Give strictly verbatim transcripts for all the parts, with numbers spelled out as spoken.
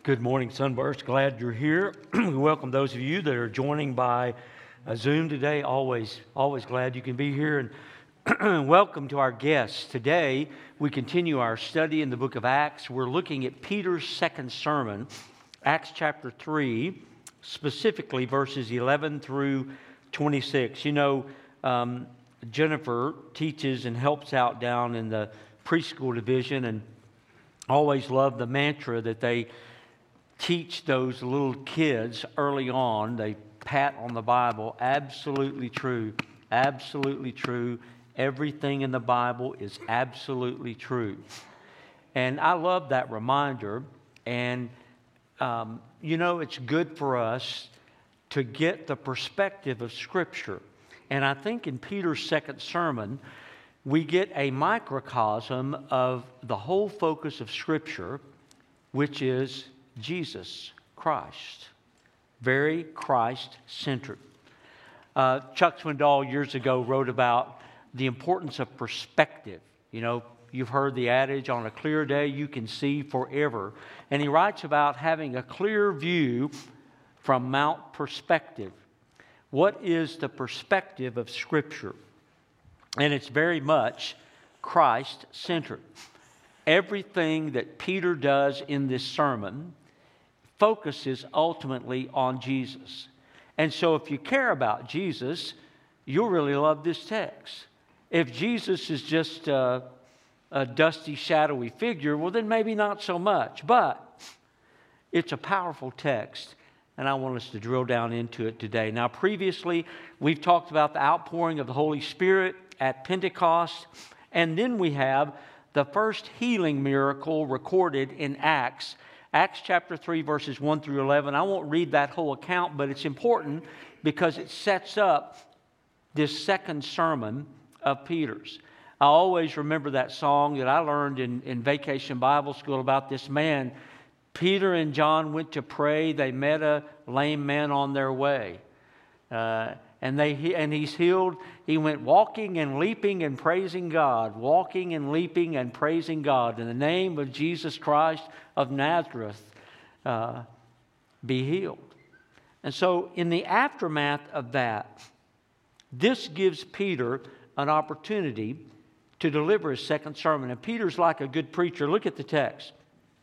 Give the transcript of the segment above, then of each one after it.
Good morning, Sunburst. Glad you're here. We welcome those of you that are joining by uh, Zoom today. Always, always glad you can be here. And welcome to our guests. Today, we continue our study in the book of Acts. We're looking at Peter's second sermon, Acts chapter three, specifically verses eleven through twenty-six. You know, um, Jennifer teaches and helps out down in the preschool division, and always love the mantra that they teach those little kids early on. They pat on the Bible. Absolutely true. Absolutely true. Everything in the Bible is absolutely true. And I love that reminder. And, um, you know, it's good for us to get the perspective of Scripture. And I think in Peter's second sermon, we get a microcosm of the whole focus of Scripture, which is Jesus Christ. Very Christ-centered. Uh, Chuck Swindoll years ago wrote about the importance of perspective. You know, you've heard the adage, on a clear day you can see forever. And he writes about having a clear view from Mount Perspective. What is the perspective of Scripture? And it's very much Christ-centered. Everything that Peter does in this sermon focuses ultimately on Jesus. And so if you care about Jesus, you'll really love this text. If Jesus is just a, a dusty, shadowy figure, well, then maybe not so much. But it's a powerful text, and I want us to drill down into it today. Now, previously, we've talked about the outpouring of the Holy Spirit at Pentecost, and then we have the first healing miracle recorded in Acts. Acts chapter three, verses one through eleven. I won't read that whole account, but it's important because it sets up this second sermon of Peter's. I always remember that song that I learned in, in Vacation Bible School about this man. Peter and John went to pray. They met a lame man on their way. Uh, and they and he's healed. He went walking and leaping and praising God. Walking and leaping and praising God. In the name of Jesus Christ of Nazareth, uh, be healed. And so in the aftermath of that, this gives Peter an opportunity to deliver his second sermon. And Peter's like a good preacher. Look at the text.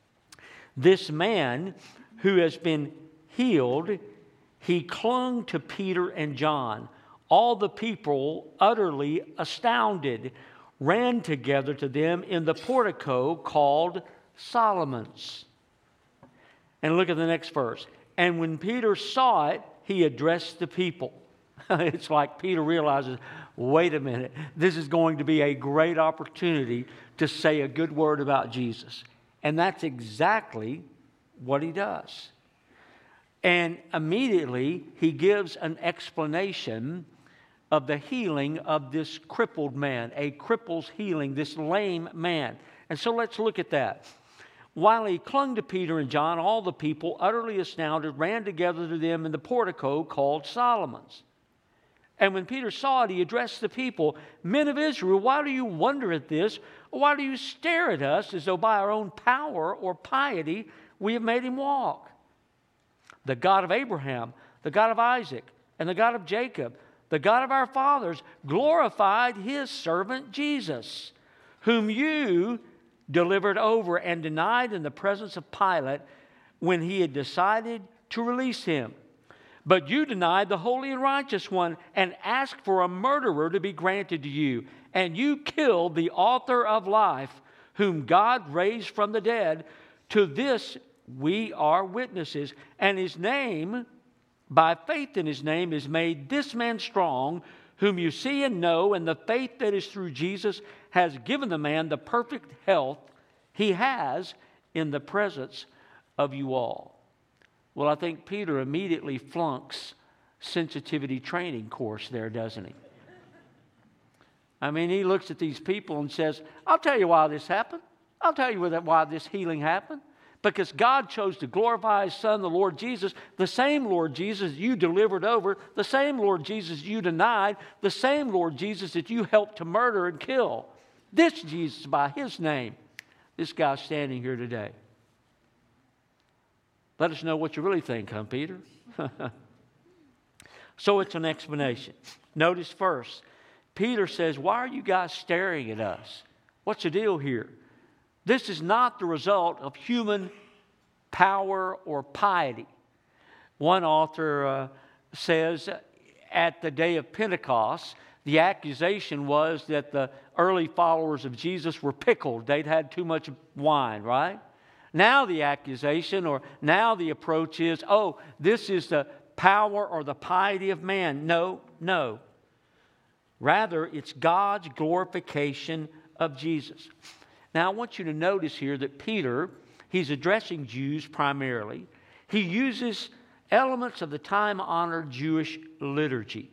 This man who has been healed, he clung to Peter and John. All the people, utterly astounded, ran together to them in the portico called Solomon's. And look at the next verse. And when Peter saw it, he addressed the people. It's like Peter realizes, wait a minute, this is going to be a great opportunity to say a good word about Jesus. And that's exactly what he does. And immediately he gives an explanation of the healing of this crippled man, a cripple's healing, this lame man. And so let's look at that. While he clung to Peter and John, all the people, utterly astounded, ran together to them in the portico called Solomon's. And when Peter saw it, he addressed the people, "Men of Israel, why do you wonder at this? Why do you stare at us as though by our own power or piety we have made him walk? The God of Abraham, the God of Isaac, and the God of Jacob, the God of our fathers, glorified his servant Jesus, whom you delivered over and denied in the presence of Pilate when he had decided to release him. But you denied the holy and righteous one and asked for a murderer to be granted to you. And you killed the author of life, whom God raised from the dead. To this we are witnesses. And his name, by faith in his name, is made this man strong, whom you see and know, and the faith that is through Jesus has given the man the perfect health he has in the presence of you all." Well, I think Peter immediately flunks sensitivity training course there, doesn't he? I mean, he looks at these people and says, I'll tell you why this happened. I'll tell you why this healing happened. Because God chose to glorify his Son, the Lord Jesus, the same Lord Jesus you delivered over, the same Lord Jesus you denied, the same Lord Jesus that you helped to murder and kill. This Jesus, by his name, this guy standing here today. Let us know what you really think, huh, Peter? So it's an explanation. Notice first, Peter says, why are you guys staring at us? What's the deal here? This is not the result of human power or piety. One author uh, says at the day of Pentecost, the accusation was that the early followers of Jesus were pickled. They'd had too much wine, right? Now the accusation or now the approach is, oh, this is the power or the piety of man. No, no. Rather, it's God's glorification of Jesus. Now, I want you to notice here that Peter, he's addressing Jews primarily. He uses elements of the time-honored Jewish liturgy.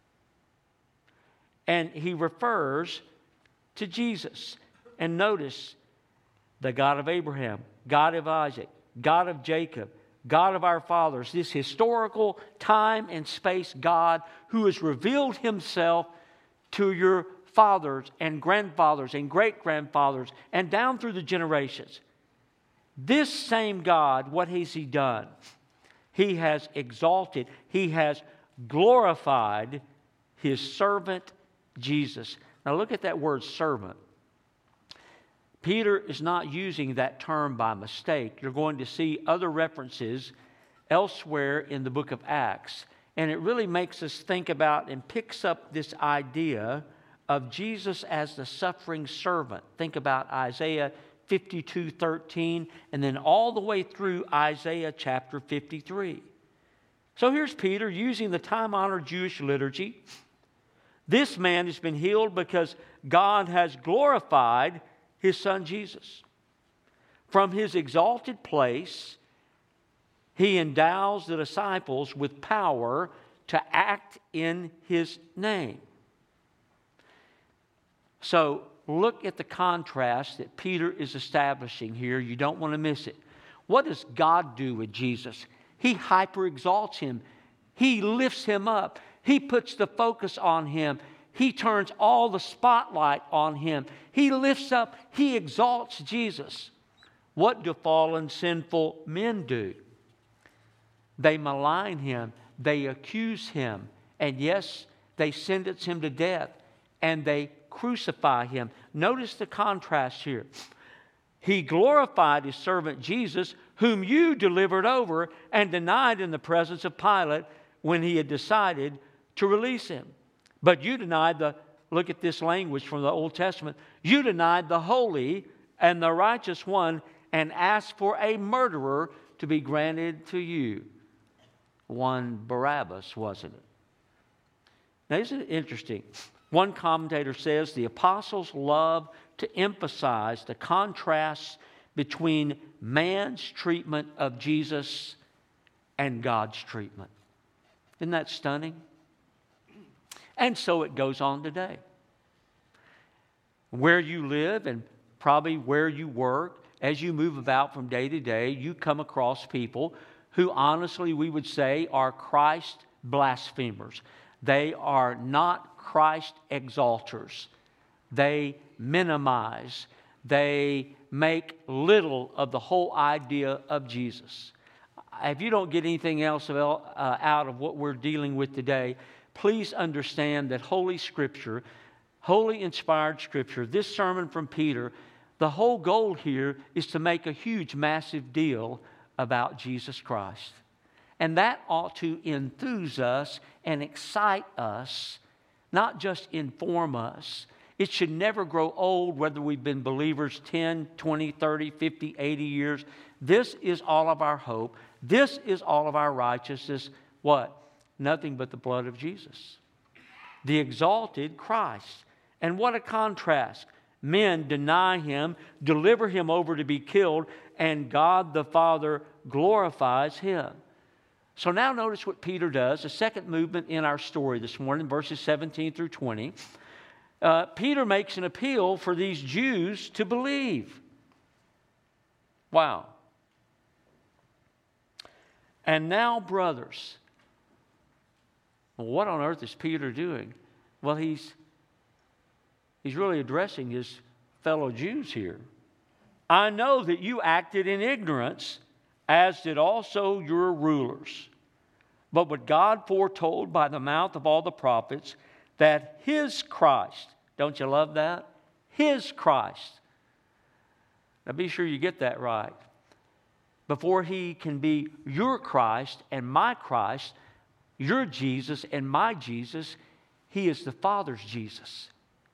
And he refers to Jesus. And notice, the God of Abraham, God of Isaac, God of Jacob, God of our fathers, this historical time and space God who has revealed himself to your fathers and grandfathers and great-grandfathers and down through the generations. This same God, what has he done? He has exalted, he has glorified his servant Jesus. Now look at that word servant. Peter is not using that term by mistake. You're going to see other references elsewhere in the book of Acts. And it really makes us think about and picks up this idea of Jesus as the suffering servant. Think about Isaiah fifty-two thirteen and then all the way through Isaiah chapter fifty-three. So here's Peter using the time-honored Jewish liturgy. This man has been healed because God has glorified his son Jesus. From his exalted place, he endows the disciples with power to act in his name. So look at the contrast that Peter is establishing here. You don't want to miss it. What does God do with Jesus? He hyper-exalts him. He lifts him up. He puts the focus on him. He turns all the spotlight on him. He lifts up, he exalts Jesus. What do fallen, sinful men do? They malign him. They accuse him. And yes, they sentence him to death. And they crucify him. Notice the contrast here. He glorified his servant Jesus, whom you delivered over and denied in the presence of Pilate when he had decided to release him. But you denied the, look at this language from the Old Testament, you denied the holy and the righteous one and asked for a murderer to be granted to you. One Barabbas, wasn't it? Now, isn't it interesting? One commentator says the apostles love to emphasize the contrasts between man's treatment of Jesus and God's treatment. Isn't that stunning? And so it goes on today. Where you live and probably where you work, as you move about from day to day, you come across people who honestly we would say are Christ blasphemers. They are not Christ exalters. They minimize. They make little of the whole idea of Jesus. If you don't get anything else out of what we're dealing with today, please understand that Holy Scripture, Holy inspired Scripture, this sermon from Peter, the whole goal here is to make a huge, massive deal about Jesus Christ. And that ought to enthuse us and excite us, not just inform us. It should never grow old, whether we've been believers ten, twenty, thirty, fifty, eighty years. This is all of our hope. This is all of our righteousness. What? Nothing but the blood of Jesus. The exalted Christ. And what a contrast. Men deny him, deliver him over to be killed, and God the Father glorifies him. So now notice what Peter does, the second movement in our story this morning, verses seventeen through twenty. Uh, Peter makes an appeal for these Jews to believe. Wow. And now, brothers. Well, what on earth is Peter doing? Well, he's, he's really addressing his fellow Jews here. I know that you acted in ignorance as did also your rulers. But what God foretold by the mouth of all the prophets, that His Christ, don't you love that? His Christ. Now be sure you get that right. Before He can be your Christ and my Christ, your Jesus and my Jesus, He is the Father's Jesus.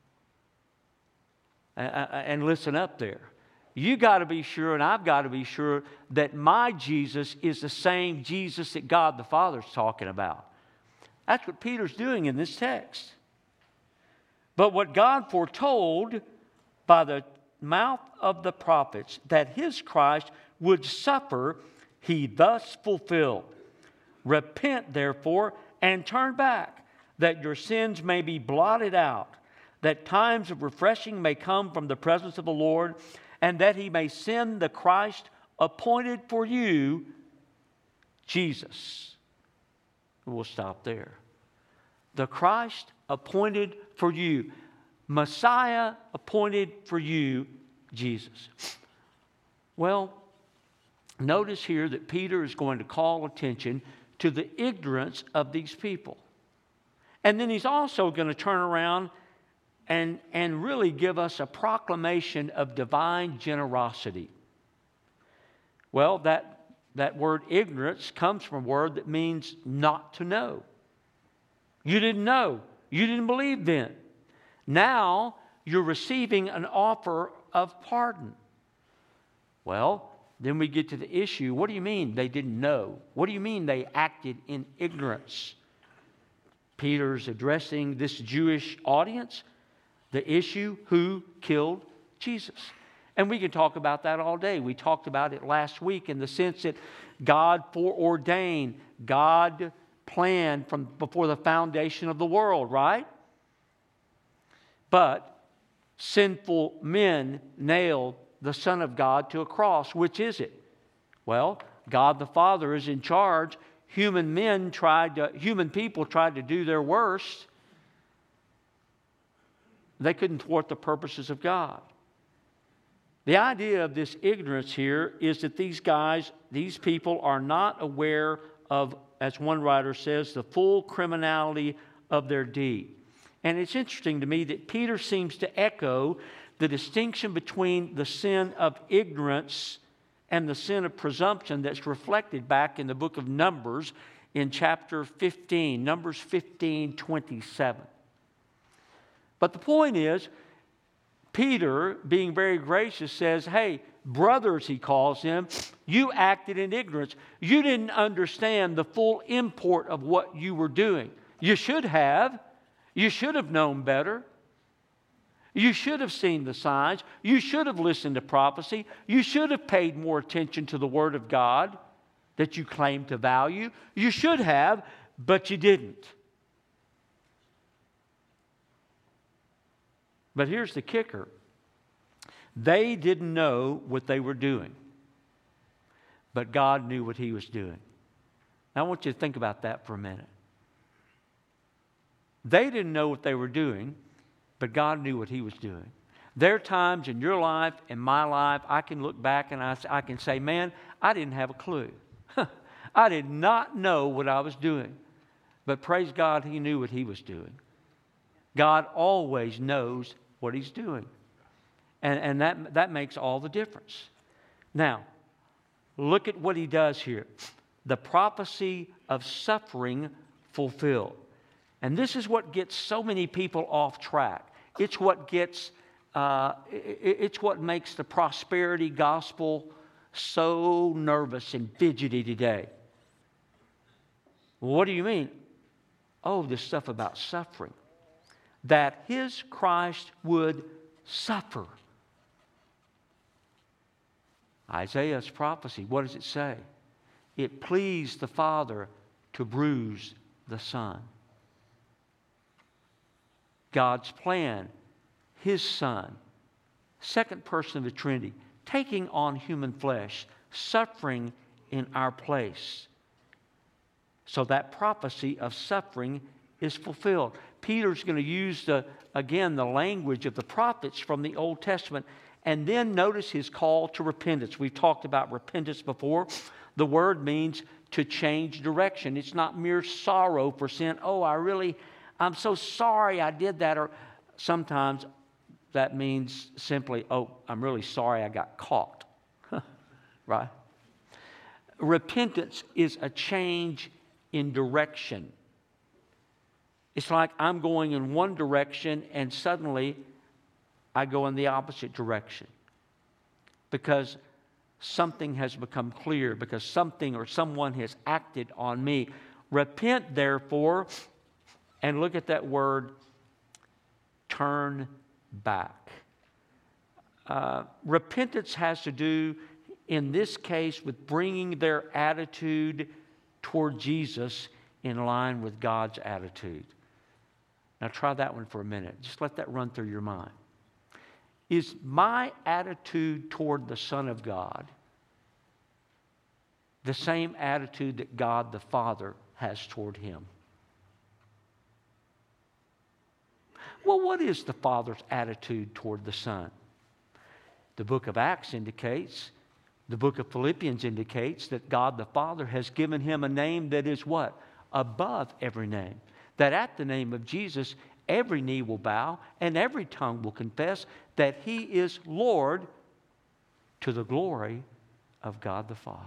And listen up there. You got to be sure, and I've got to be sure, that my Jesus is the same Jesus that God the Father's talking about. That's what Peter's doing in this text. But what God foretold by the mouth of the prophets, that His Christ would suffer, He thus fulfilled. Repent, therefore, and turn back, that your sins may be blotted out, that times of refreshing may come from the presence of the Lord, and that He may send the Christ appointed for you, Jesus. We'll stop there. The Christ appointed for you. Messiah appointed for you, Jesus. Well, notice here that Peter is going to call attention to the ignorance of these people. And then he's also going to turn around and, and really give us a proclamation of divine generosity. Well, that, that word ignorance comes from a word that means not to know. You didn't know. You didn't believe then. Now you're receiving an offer of pardon. Well, then we get to the issue. What do you mean they didn't know? What do you mean they acted in ignorance? Peter's addressing this Jewish audience. The issue, who killed Jesus? And we can talk about that all day. We talked about it last week in the sense that God foreordained, God planned from before the foundation of the world, right? But sinful men nailed the Son of God to a cross. Which is it? Well, God the Father is in charge. Human men tried to, human people tried to do their worst. They couldn't thwart the purposes of God. The idea of this ignorance here is that these guys, these people are not aware of, as one writer says, the full criminality of their deed. And it's interesting to me that Peter seems to echo the distinction between the sin of ignorance and the sin of presumption that's reflected back in the book of Numbers in chapter fifteen, Numbers fifteen, twenty-seven. But the point is, Peter, being very gracious, says, hey, brothers, he calls them, you acted in ignorance. You didn't understand the full import of what you were doing. You should have. You should have known better. You should have seen the signs. You should have listened to prophecy. You should have paid more attention to the Word of God that you claim to value. You should have, but you didn't. But here's the kicker. They didn't know what they were doing, but God knew what He was doing. Now I want you to think about that for a minute. They didn't know what they were doing, but God knew what He was doing. There are times in your life, in my life, I can look back and I, I can say, man, I didn't have a clue. I did not know what I was doing. But praise God, He knew what He was doing. God always knows what He's doing. And, and that, that makes all the difference. Now, look at what He does here. The prophecy of suffering fulfilled. And this is what gets so many people off track. It's what gets, uh, it's what makes the prosperity gospel so nervous and fidgety today. What do you mean? Oh, this stuff about suffering. That His Christ would suffer. Isaiah's prophecy, what does it say? It pleased the Father to bruise the Son. God's plan, His Son, second person of the Trinity, taking on human flesh, suffering in our place. So that prophecy of suffering is fulfilled. Peter's going to use, the, again, the language of the prophets from the Old Testament, And then notice his call to repentance. We've talked about repentance before. The word means to change direction. It's not mere sorrow for sin. Oh, I really, I'm so sorry I did that. Or sometimes that means simply, oh, I'm really sorry I got caught. Right? Repentance is a change in direction. It's like I'm going in one direction and suddenly I go in the opposite direction because something has become clear, because something or someone has acted on me. Repent, therefore, and look at that word, turn back. Uh, repentance has to do, in this case, with bringing their attitude toward Jesus in line with God's attitude. Now try that one for a minute. Just let that run through your mind. Is my attitude toward the Son of God the same attitude that God the Father has toward Him? Well, what is the Father's attitude toward the Son? The book of Acts indicates, the book of Philippians indicates that God the Father has given Him a name that is what? Above every name. That at the name of Jesus, every knee will bow and every tongue will confess that He is Lord, to the glory of God the Father.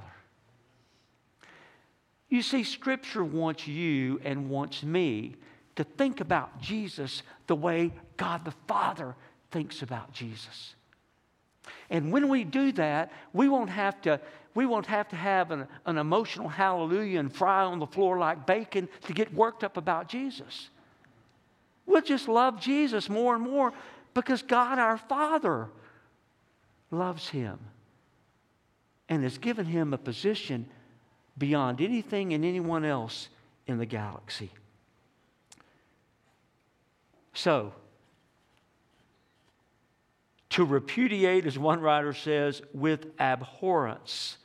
You see, Scripture wants you and wants me to think about Jesus the way God the Father thinks about Jesus. And when we do that, we won't have to, we won't have to have an, an emotional hallelujah and fry on the floor like bacon to get worked up about Jesus. We'll just love Jesus more and more because God our Father loves Him and has given Him a position beyond anything and anyone else in the galaxy. So, to repudiate, as one writer says, with abhorrence,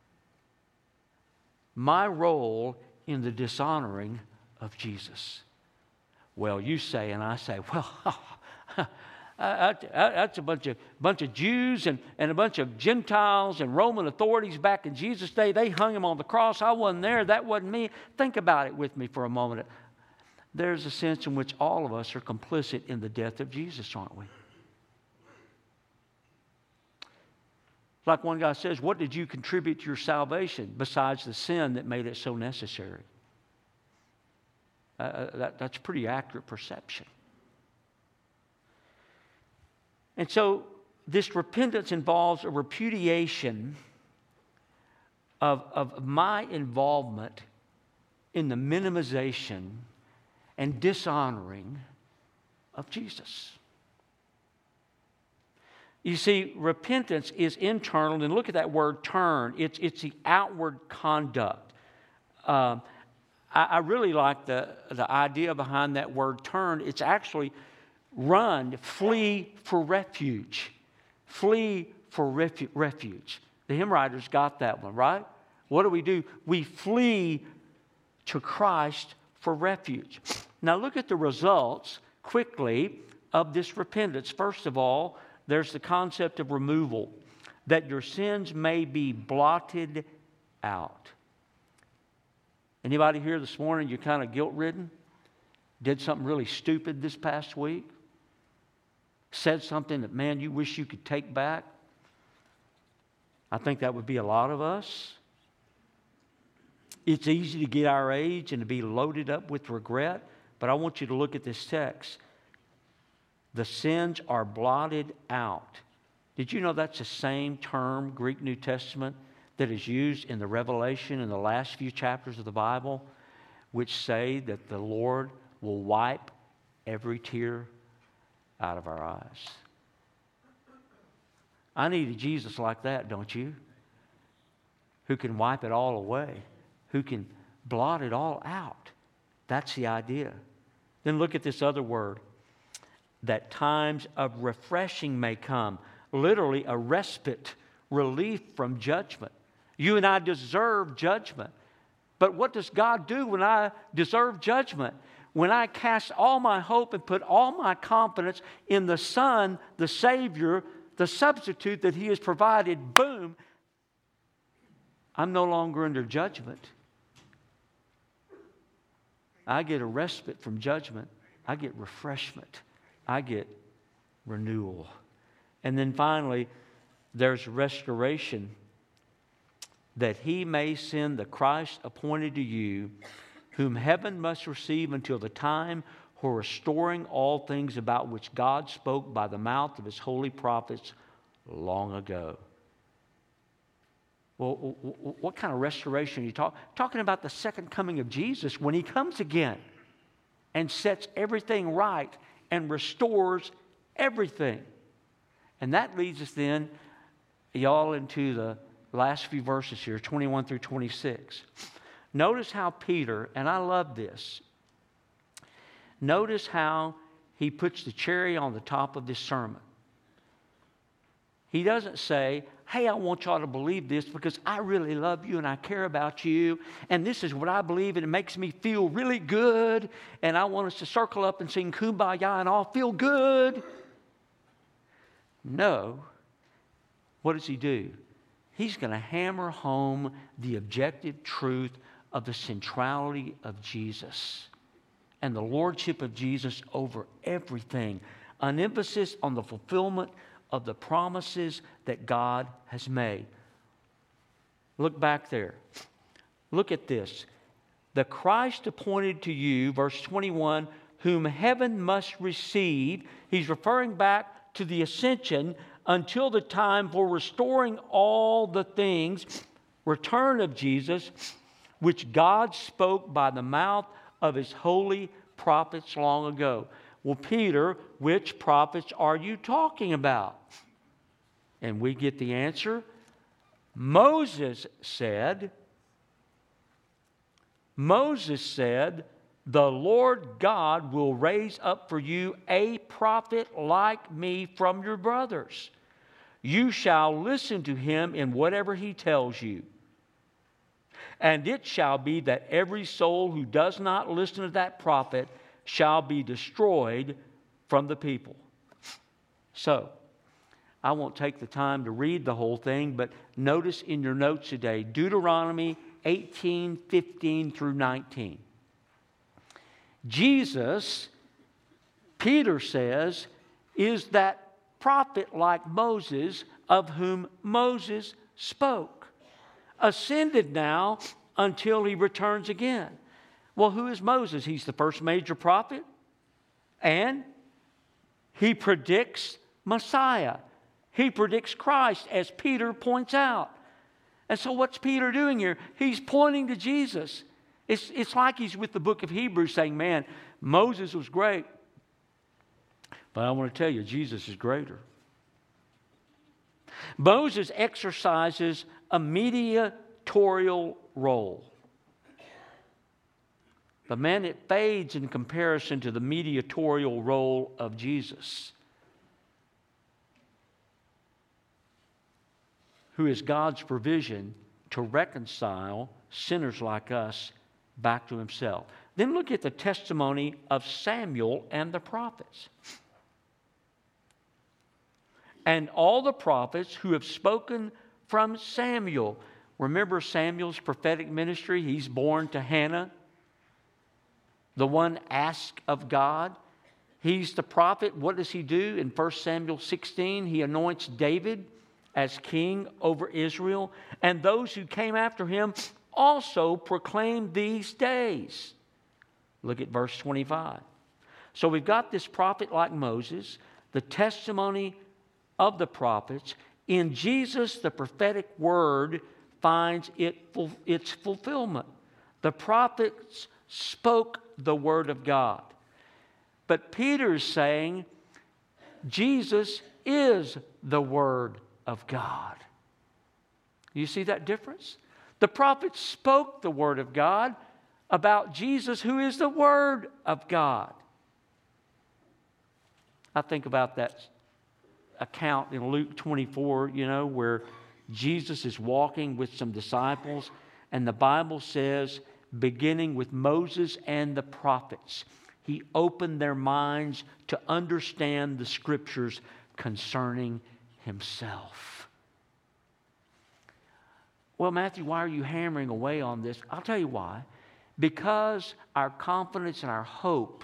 my role in the dishonoring of Jesus. Well, you say, and I say, well, that's a bunch of bunch of Jews and, and a bunch of Gentiles and Roman authorities back in Jesus' day. They hung Him on the cross. I wasn't there. That wasn't me. Think about it with me for a moment. There's a sense in which all of us are complicit in the death of Jesus, aren't we? Like one guy says, what did you contribute to your salvation besides the sin that made it so necessary? Uh, that, that's pretty accurate perception. And so this repentance involves a repudiation of, of my involvement in the minimization and dishonoring of Jesus. You see, repentance is internal, and look at that word turn. It's, it's the outward conduct. Um, I, I really like the, the idea behind that word turn. It's actually run, flee for refuge. Flee for refu- refuge. The hymn writers got that one, right? What do we do? We flee to Christ for refuge. Now look at the results quickly of this repentance. First of all, there's the concept of removal, that your sins may be blotted out. Anybody here this morning, you're kind of guilt-ridden? Did something really stupid this past week? Said something that, man, you wish you could take back? I think that would be a lot of us. It's easy to get our age and to be loaded up with regret, but I want you to look at this text. The sins are blotted out. Did you know that's the same term, Greek New Testament, that is used in the Revelation in the last few chapters of the Bible, which say that the Lord will wipe every tear out of our eyes? I need a Jesus like that, don't you? Who can wipe it all away, who can blot it all out. That's the idea. Then look at this other word, that times of refreshing may come. Literally a respite, relief from judgment. You and I deserve judgment. But what does God do when I deserve judgment? When I cast all my hope and put all my confidence in the Son, the Savior, the substitute that He has provided, boom, I'm no longer under judgment. I get a respite from judgment. I get refreshment. I get renewal. And then finally, there's restoration, that He may send the Christ appointed to you, whom heaven must receive until the time for restoring all things about which God spoke by the mouth of His holy prophets long ago. Well, what kind of restoration are you talking? Talking about the second coming of Jesus when He comes again and sets everything right and restores everything. And that leads us then, y'all, into the last few verses here, twenty-one through twenty-six. Notice how Peter, and I love this, notice how he puts the cherry on the top of this sermon. He doesn't say, hey, I want y'all to believe this because I really love you and I care about you, and this is what I believe and it makes me feel really good, and I want us to circle up and sing Kumbaya and all feel good. No. What does he do? He's going to hammer home the objective truth of the centrality of Jesus and the lordship of Jesus over everything. An emphasis on the fulfillment of the promises that God has made. Look back there. Look at this. The Christ appointed to you, verse twenty-one, whom heaven must receive. He's referring back to the ascension until the time for restoring all the things, return of Jesus, which God spoke by the mouth of His holy prophets long ago. Well, Peter, which prophets are you talking about? And we get the answer. Moses said, Moses said, the Lord God will raise up for you a prophet like me from your brothers. You shall listen to him in whatever he tells you. And it shall be that every soul who does not listen to that prophet shall be destroyed from the people. So, I won't take the time to read the whole thing, but notice in your notes today, Deuteronomy eighteen, fifteen through nineteen. Jesus, Peter says, is that prophet like Moses of whom Moses spoke, ascended now until he returns again. Well, who is Moses? He's the first major prophet, and he predicts Messiah. He predicts Christ, as Peter points out. And so what's Peter doing here? He's pointing to Jesus. It's, it's like he's with the book of Hebrews saying, man, Moses was great, but I want to tell you, Jesus is greater. Moses exercises a mediatorial role. But man, it fades in comparison to the mediatorial role of Jesus, who is God's provision to reconcile sinners like us back to Himself. Then look at the testimony of Samuel and the prophets. And all the prophets who have spoken from Samuel. Remember Samuel's prophetic ministry? He's born to Hannah, the one asked of God. He's the prophet. What does he do? In First Samuel sixteen, he anoints David as king over Israel. And those who came after him also proclaimed these days. Look at verse twenty-five. So we've got this prophet like Moses, the testimony of the prophets. In Jesus, the prophetic word finds it, its fulfillment. The prophets spoke the word of God. But Peter's saying Jesus is the word of God. You see that difference? The prophets spoke the word of God about Jesus, who is the word of God. I think about that account in Luke twenty-four, you know, where Jesus is walking with some disciples, and the Bible says, beginning with Moses and the prophets, He opened their minds to understand the Scriptures concerning Himself. Well, Matthew, why are you hammering away on this? I'll tell you why. Because our confidence and our hope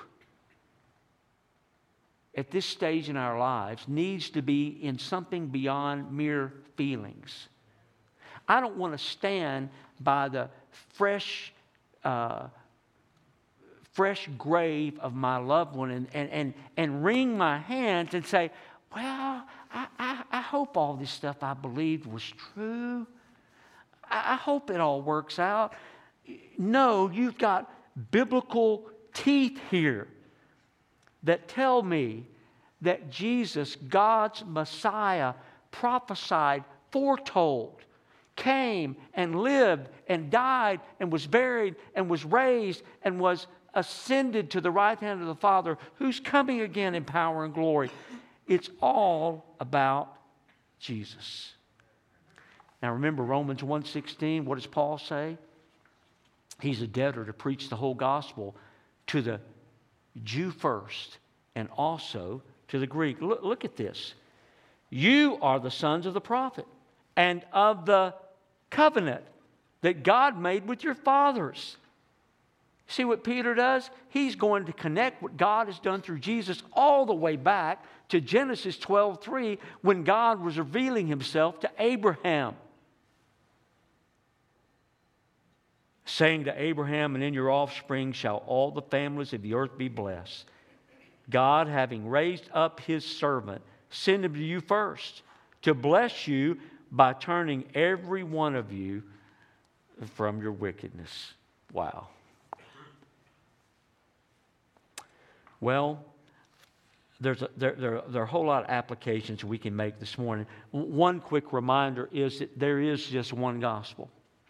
at this stage in our lives needs to be in something beyond mere feelings. I don't want to stand by the fresh, uh, fresh grave of my loved one and, and, and, and wring my hands and say, well, I, I, I hope all this stuff I believed was true. I, I hope it all works out. No, you've got biblical teeth here that tell me that Jesus, God's Messiah, prophesied, foretold, came and lived and died and was buried and was raised and was ascended to the right hand of the Father, who's coming again in power and glory. It's all about Jesus. Now remember Romans one sixteen, what does Paul say? He's a debtor to preach the whole gospel to the Jew first and also to the Greek. Look, look at this. You are the sons of the prophet and of the covenant that God made with your fathers. See what Peter does? He's going to connect what God has done through Jesus all the way back to Genesis twelve three when God was revealing Himself to Abraham. Saying to Abraham, and in your offspring shall all the families of the earth be blessed. God, having raised up His servant, sent Him to you first to bless you by turning every one of you from your wickedness. Wow. Well, there's a, there, there, there are a whole lot of applications we can make this morning. One quick reminder is that there is just one gospel.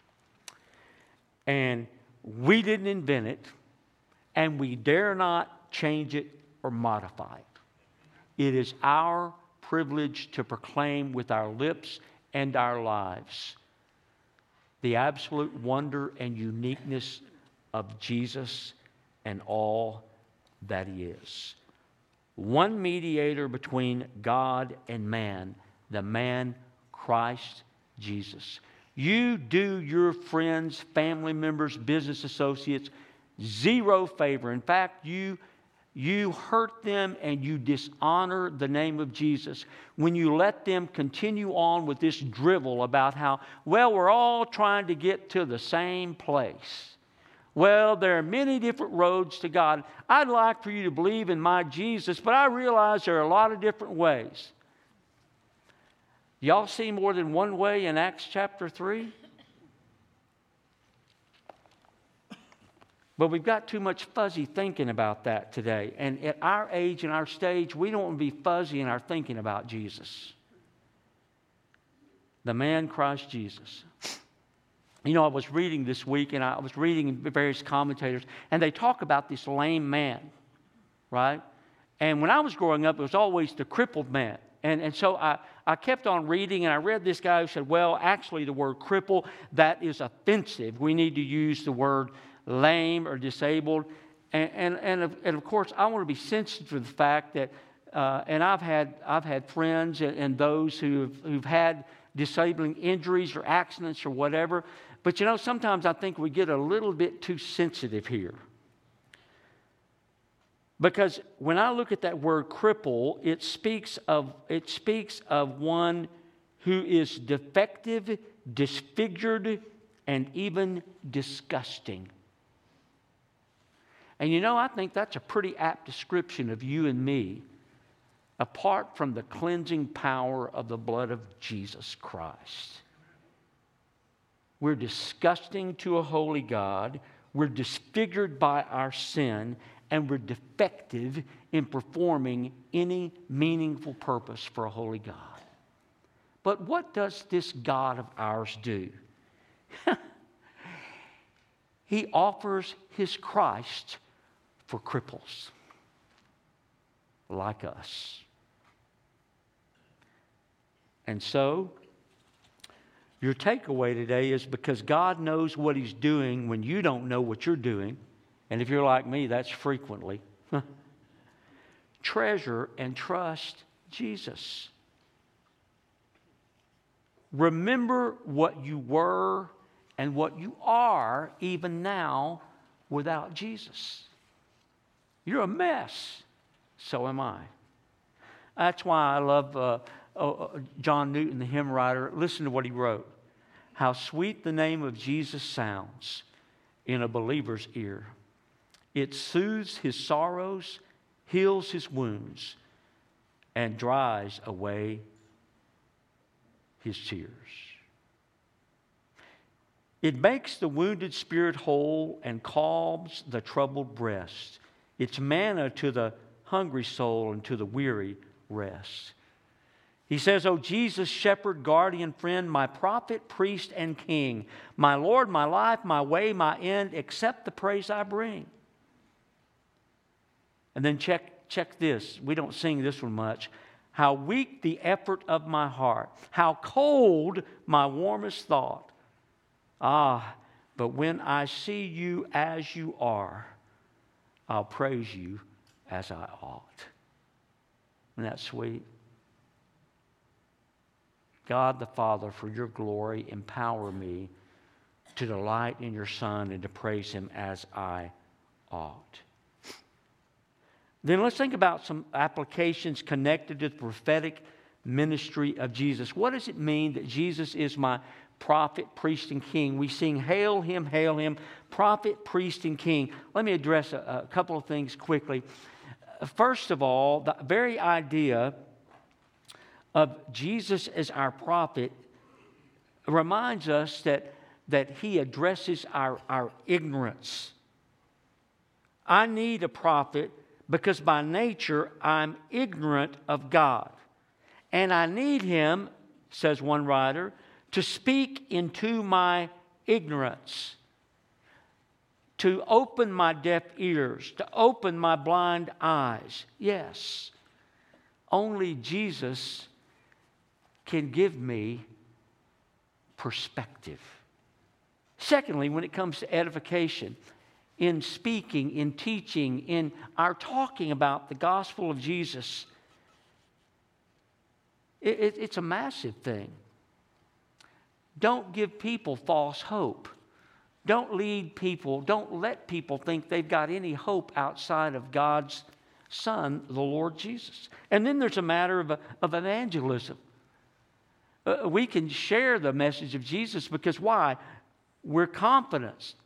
And we didn't invent it, and we dare not change it or modify it. It is our privilege to proclaim with our lips and our lives the absolute wonder and uniqueness of Jesus and all that He is. One mediator between God and man, the man Christ Jesus. You do your friends, family members, business associates zero favor. In fact, you, you hurt them and you dishonor the name of Jesus when you let them continue on with this drivel about how, well, we're all trying to get to the same place. Well, there are many different roads to God. I'd like for you to believe in my Jesus, but I realize there are a lot of different ways. Y'all see more than one way in Acts chapter three? But we've got too much fuzzy thinking about that today. And at our age and our stage, we don't want to be fuzzy in our thinking about Jesus. The man Christ Jesus. You know, I was reading this week, and I was reading various commentators, and they talk about this lame man, right? And when I was growing up, it was always the crippled man. And, and so I, I kept on reading, and I read this guy who said, well, actually the word cripple, that is offensive. We need to use the word lame or disabled. And, and, and, of, and of course, I want to be sensitive to the fact that, uh, and I've had, I've had friends and, and those who've, who've had disabling injuries or accidents or whatever. But you know, sometimes I think we get a little bit too sensitive here. Because when I look at that word cripple, it speaks of, it speaks of one who is defective, disfigured, and even disgusting. And you know, I think that's a pretty apt description of you and me, apart from the cleansing power of the blood of Jesus Christ. We're disgusting to a holy God. We're disfigured by our sin. And we're defective in performing any meaningful purpose for a holy God. But what does this God of ours do? He offers His Christ for cripples like us. And so, your takeaway today is because God knows what He's doing when you don't know what you're doing. And if you're like me, that's frequently. Treasure and trust Jesus. remember what you were and what you are even now without Jesus. You're a mess. So am I. That's why I love uh, uh, John Newton, the hymn writer. Listen to what he wrote. How sweet the name of Jesus sounds in a believer's ear. It soothes his sorrows, heals his wounds, and dries away his tears. It makes the wounded spirit whole and calms the troubled breast. It's manna to the hungry soul and to the weary rest. He says, "O Jesus, shepherd, guardian, friend, my prophet, priest, and king, my Lord, my life, my way, my end, accept the praise I bring." And then check, check this. We don't sing this one much. How weak the effort of my heart, how cold my warmest thought. Ah, but when I see you as you are, I'll praise you as I ought. Isn't that sweet? God the Father, for your glory, empower me to delight in your Son and to praise him as I ought. Then let's think about some applications connected to the prophetic ministry of Jesus. What does it mean that Jesus is my prophet, priest, and king? We sing, "Hail him, hail him, prophet, priest, and king." Let me address a, a couple of things quickly. First of all, the very idea of Jesus as our prophet reminds us that, that he addresses our, our ignorance. I need a prophet because by nature I'm ignorant of God. And I need him, says one writer, to speak into my ignorance, to open my deaf ears, to open my blind eyes. Yes, only Jesus can give me perspective. Secondly, when it comes to edification, in speaking, in teaching, in our talking about the gospel of Jesus, it, it, it's a massive thing. Don't give people false hope. Don't lead people, don't let people think they've got any hope outside of God's Son, the Lord Jesus. And then there's a matter of, of evangelism. Uh, we can share the message of Jesus because why? We're confident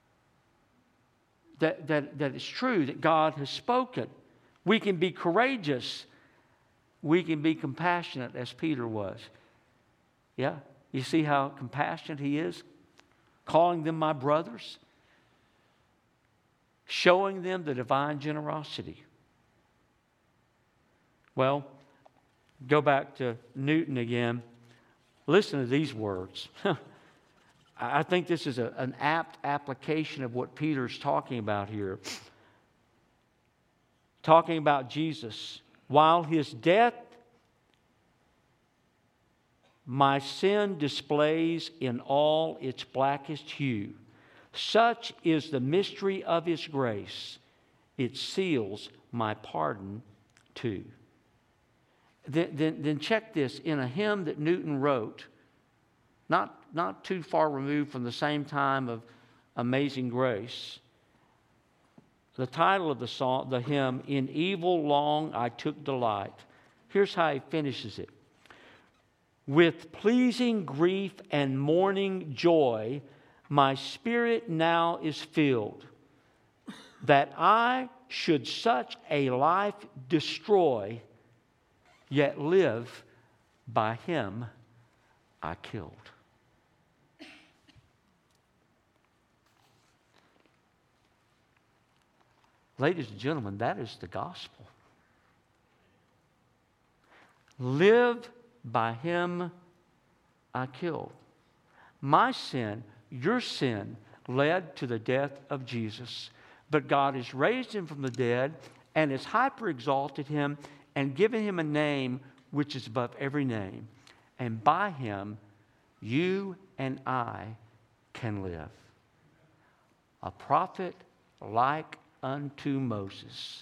that, that, that it's true, that God has spoken. We can be courageous. We can be compassionate as Peter was. Yeah, you see how compassionate he is? Calling them my brothers. Showing them the divine generosity. Well, go back to Newton again. Listen to these words. I think this is a, an apt application of what Peter's talking about here. Talking about Jesus. While his death, my sin displays in all its blackest hue. Such is the mystery of his grace. It seals my pardon too. Then, then, then check this. In a hymn that Newton wrote, not, not too far removed from the same time of Amazing Grace, the title of the song, the hymn, "In Evil Long I Took Delight." Here's how he finishes it. With pleasing grief and mourning joy, my spirit now is filled, that I should such a life destroy, yet live by him I killed. Ladies and gentlemen, that is the gospel. Live by him I killed. My sin, your sin, led to the death of Jesus. But God has raised him from the dead and has hyper-exalted him and given him a name which is above every name. And by him, you and I can live. A prophet like unto Moses,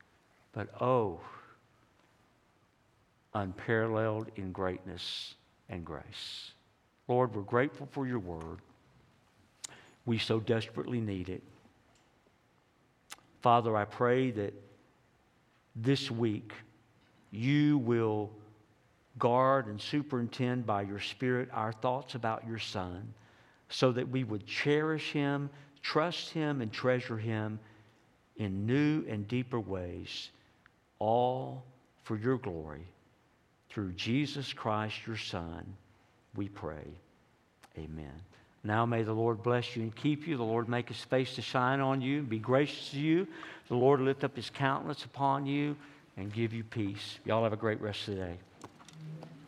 but oh, unparalleled in greatness and grace. Lord, we're grateful for your word. We so desperately need it. Father, I pray that this week you will guard and superintend by your Spirit our thoughts about your Son, so that we would cherish him, trust him, and treasure him in new and deeper ways, all for your glory. Through Jesus Christ, your Son, we pray. Amen. Now may the Lord bless you and keep you. The Lord make his face to shine on you and be gracious to you. The Lord lift up his countenance upon you and give you peace. Y'all have a great rest of the day.